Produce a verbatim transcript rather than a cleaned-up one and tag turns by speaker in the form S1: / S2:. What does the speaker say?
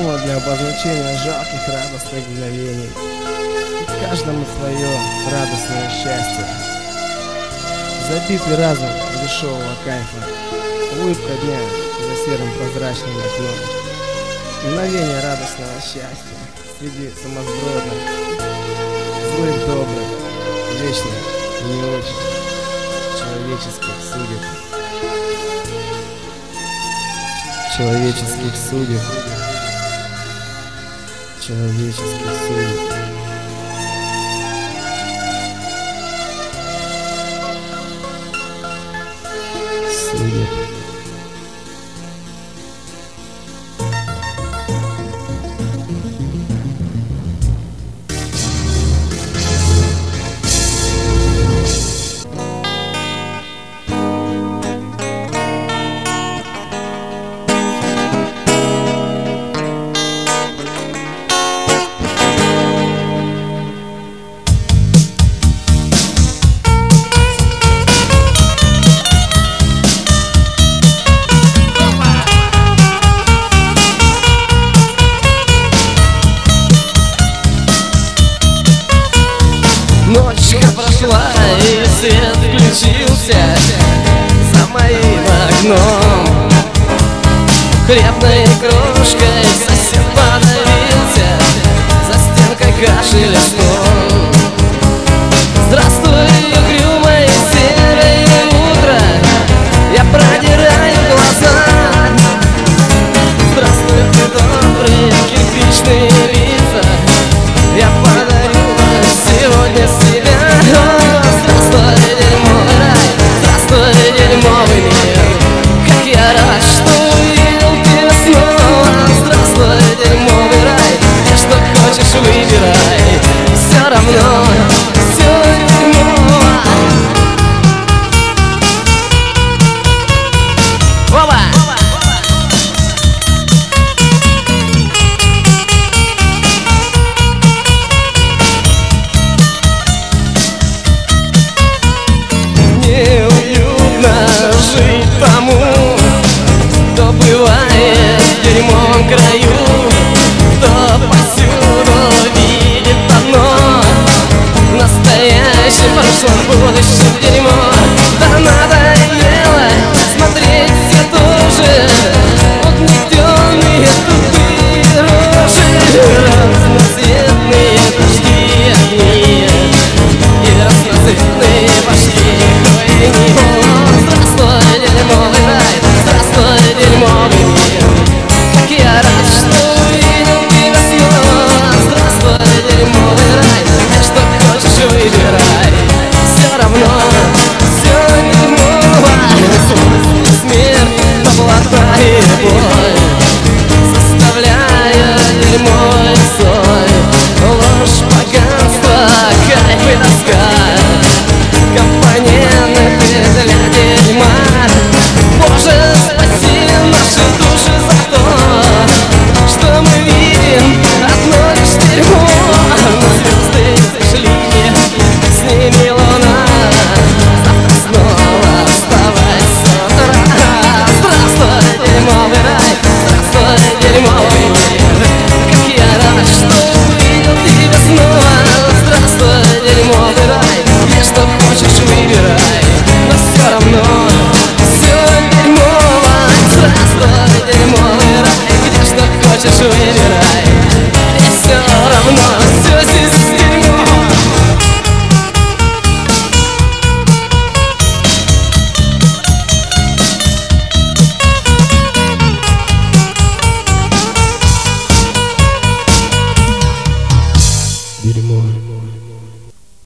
S1: повод для обозначения жалких радостных мгновений. И каждому свое радостное счастье. Забитый разум дешевого кайфа, улыбка дня за серым прозрачным окном. Мгновение радостного счастья среди сумасбродных, злых, добрых, вечных и не очень человеческих судеб. Человеческих судеб. Человеческих судеб. Судеб.
S2: Ночка прошла и свет включился за моим окном. Хлебной крошкой сосед подавился, за стенкой кашель сон. Здравствуй, угрюмое серое утро, я продираю глаза. Здравствуй, добрые кирпичные лица, я подарю сегодня себя. Здравствуй, дерьмовый рай, здравствуй, дерьмовый мир. Как я рад, что увидел тебя снова. Здравствуй, дерьмовый рай, я что хочешь выбирай, все равно все дерьмово. Вова! Жить тому, кто бывает в дерьмовом краю, кто повсюду видит одно: настоящее, прошлое, будущее.